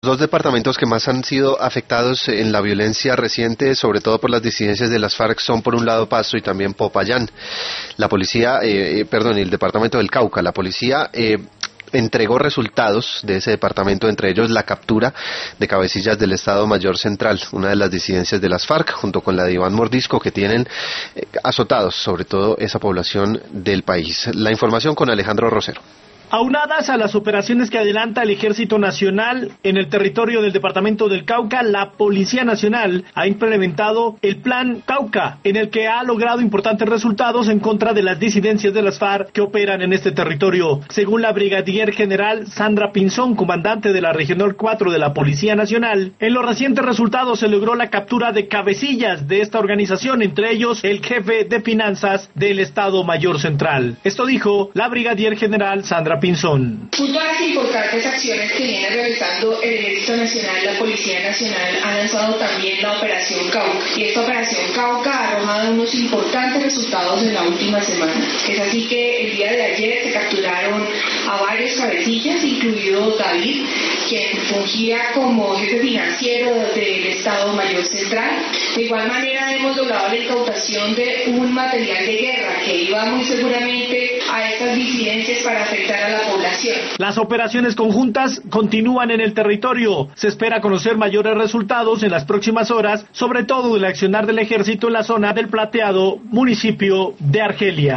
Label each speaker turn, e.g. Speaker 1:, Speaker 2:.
Speaker 1: Dos departamentos que más han sido afectados en la violencia reciente, sobre todo por las disidencias de las FARC, son por un lado Pasto y también Popayán. La policía, el departamento del Cauca, la policía entregó resultados de ese departamento, entre ellos la captura de cabecillas del Estado Mayor Central, una de las disidencias de las FARC, junto con la de Iván Mordisco, que tienen azotados sobre todo esa población del país. La información con Alejandro Rosero.
Speaker 2: Aunadas a las operaciones que adelanta el Ejército Nacional en el territorio del departamento del Cauca, la Policía Nacional ha implementado el Plan Cauca, en el que ha logrado importantes resultados en contra de las disidencias de las FARC que operan en este territorio. Según la brigadier general Sandra Pinzón, comandante de la Regional 4 de la Policía Nacional, en los recientes resultados se logró la captura de cabecillas de esta organización, entre ellos el jefe de finanzas del Estado Mayor Central. Esto dijo la brigadier general Sandra Pinzón.
Speaker 3: Junto a las importantes acciones que viene realizando el Ejército Nacional, la Policía Nacional ha lanzado también la Operación Cauca. Y esta Operación Cauca ha arrojado unos importantes resultados en la última semana. Es así que el día de ayer se capturaron a varios cabecillas, incluido David, quien fungía como jefe financiero del Estado Mayor Central. De igual manera hemos logrado la incautación de un material de guerra que iba muy seguramente a estas disidencias para afectar a la población.
Speaker 2: Las operaciones conjuntas continúan en el territorio. Se espera conocer mayores resultados en las próximas horas, sobre todo del accionar del ejército en la zona del Plateado, municipio de Argelia.